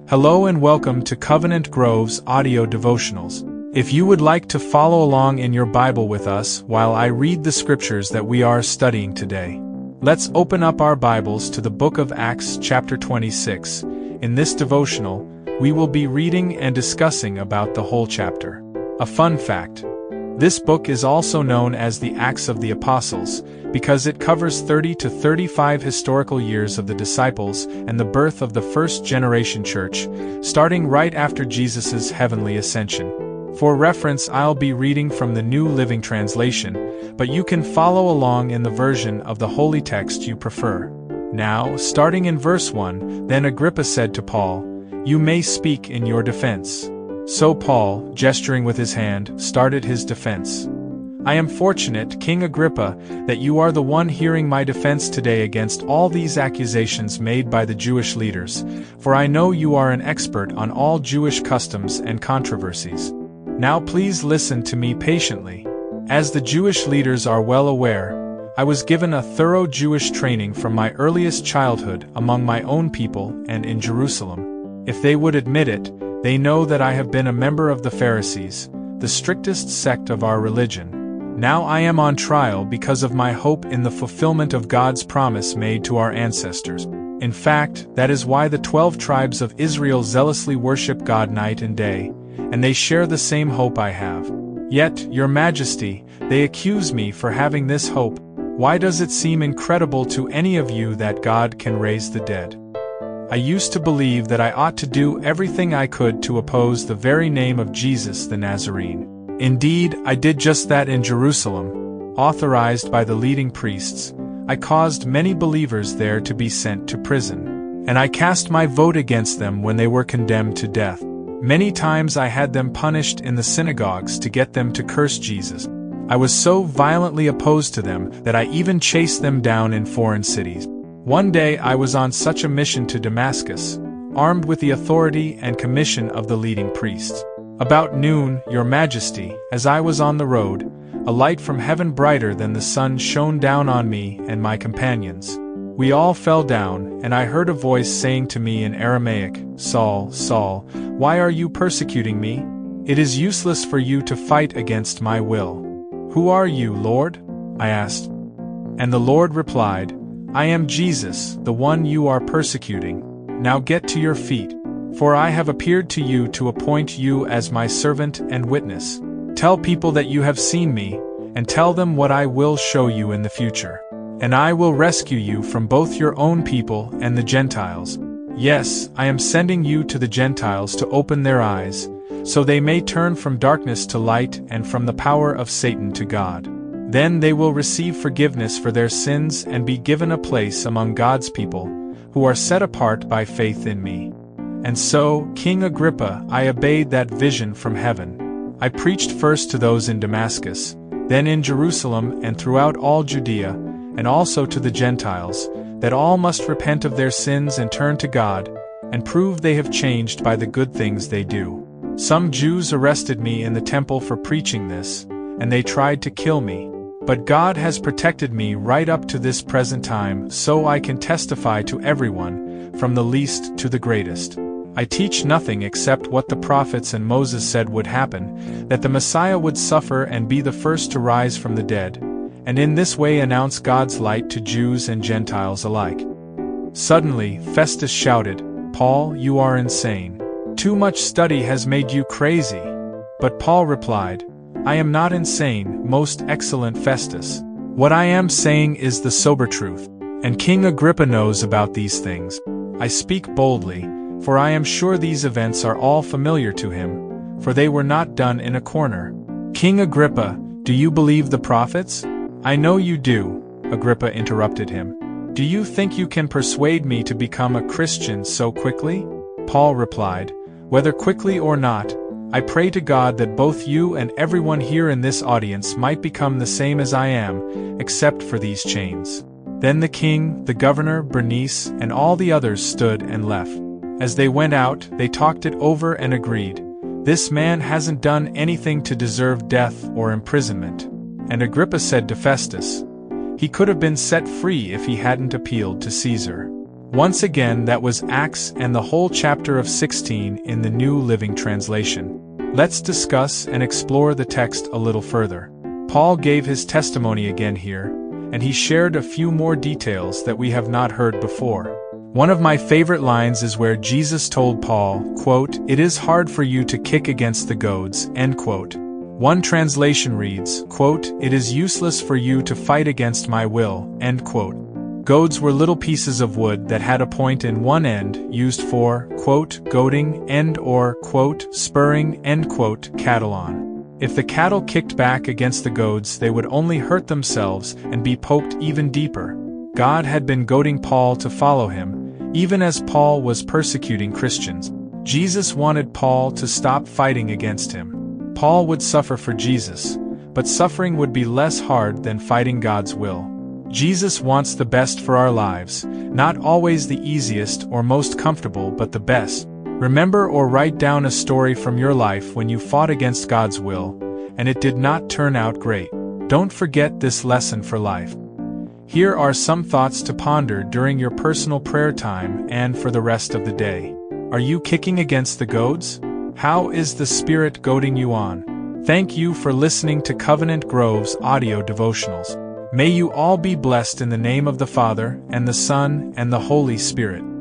Hello and welcome to Covenant Grove's audio devotionals. If you would like to follow along in your Bible with us while I read the scriptures that we are studying today, let's open up our Bibles to the book of Acts chapter 26. In this devotional, we will be reading and discussing about the whole chapter. A fun fact: this book is also known as the Acts of the Apostles, because it covers 30 to 35 historical years of the disciples and the birth of the first-generation church, starting right after Jesus' heavenly ascension. For reference, I'll be reading from the New Living Translation, but you can follow along in the version of the holy text you prefer. Now, starting in verse 1, Then Agrippa said to Paul, "You may speak in your defense." So Paul, gesturing with his hand, started his defense. "I am fortunate, King Agrippa, that you are the one hearing my defense today against all these accusations made by the Jewish leaders, for I know you are an expert on all Jewish customs and controversies. Now please listen to me patiently. As the Jewish leaders are well aware, I was given a thorough Jewish training from my earliest childhood among my own people and in Jerusalem. If they would admit it, they know that I have been a member of the Pharisees, the strictest sect of our religion. Now I am on trial because of my hope in the fulfillment of God's promise made to our ancestors. In fact, that is why the 12 tribes of Israel zealously worship God night and day, and they share the same hope I have. Yet, Your Majesty, they accuse me for having this hope. Why does it seem incredible to any of you that God can raise the dead? I used to believe that I ought to do everything I could to oppose the very name of Jesus the Nazarene. Indeed, I did just that in Jerusalem. Authorized by the leading priests, I caused many believers there to be sent to prison, and I cast my vote against them when they were condemned to death. Many times I had them punished in the synagogues to get them to curse Jesus. I was so violently opposed to them that I even chased them down in foreign cities. One day I was on such a mission to Damascus, armed with the authority and commission of the leading priests. About noon, Your Majesty, as I was on the road, a light from heaven brighter than the sun shone down on me and my companions. We all fell down, and I heard a voice saying to me in Aramaic, "Saul, Saul, why are you persecuting me? It is useless for you to fight against my will." "Who are you, Lord?" I asked. And the Lord replied, "I am Jesus, the one you are persecuting. Now get to your feet, for I have appeared to you to appoint you as my servant and witness. Tell people that you have seen me, and tell them what I will show you in the future. And I will rescue you from both your own people and the Gentiles. Yes, I am sending you to the Gentiles to open their eyes, so they may turn from darkness to light and from the power of Satan to God. Then they will receive forgiveness for their sins and be given a place among God's people, who are set apart by faith in me." And so, King Agrippa, I obeyed that vision from heaven. I preached first to those in Damascus, then in Jerusalem and throughout all Judea, and also to the Gentiles, that all must repent of their sins and turn to God, and prove they have changed by the good things they do. Some Jews arrested me in the temple for preaching this, and they tried to kill me. But God has protected me right up to this present time, so I can testify to everyone, from the least to the greatest. I teach nothing except what the prophets and Moses said would happen, that the Messiah would suffer and be the first to rise from the dead, and in this way announce God's light to Jews and Gentiles alike. Suddenly, Festus shouted, "Paul, you are insane. Too much study has made you crazy." But Paul replied, "I am not insane, most excellent Festus. What I am saying is the sober truth, and King Agrippa knows about these things. I speak boldly, for I am sure these events are all familiar to him, for they were not done in a corner." "King Agrippa, do you believe the prophets?" "I know you do," Agrippa interrupted him. "Do you think you can persuade me to become a Christian so quickly?" Paul replied, "Whether quickly or not, I pray to God that both you and everyone here in this audience might become the same as I am, except for these chains." Then the king, the governor, Bernice, and all the others stood and left. As they went out, they talked it over and agreed, "This man hasn't done anything to deserve death or imprisonment." And Agrippa said to Festus, "He could have been set free if he hadn't appealed to Caesar." Once again, that was Acts and the whole chapter of 16 in the New Living Translation. Let's discuss and explore the text a little further. Paul gave his testimony again here, and he shared a few more details that we have not heard before. One of my favorite lines is where Jesus told Paul, quote, "It is hard for you to kick against the goads," end quote. One translation reads, quote, "It is useless for you to fight against my will," end quote. Goads were little pieces of wood that had a point in one end used for, quote, goading, end or, quote, spurring, end quote, cattle on. If the cattle kicked back against the goads, they would only hurt themselves and be poked even deeper. God had been goading Paul to follow him, even as Paul was persecuting Christians. Jesus wanted Paul to stop fighting against him. Paul would suffer for Jesus, but suffering would be less hard than fighting God's will. Jesus wants the best for our lives, not always the easiest or most comfortable, but the best. Remember or write down a story from your life when you fought against God's will, and it did not turn out great. Don't forget this lesson for life. Here are some thoughts to ponder during your personal prayer time and for the rest of the day. Are you kicking against the goads? How is the Spirit goading you on? Thank you for listening to Covenant Grove's audio devotionals. May you all be blessed in the name of the Father, and the Son, and the Holy Spirit.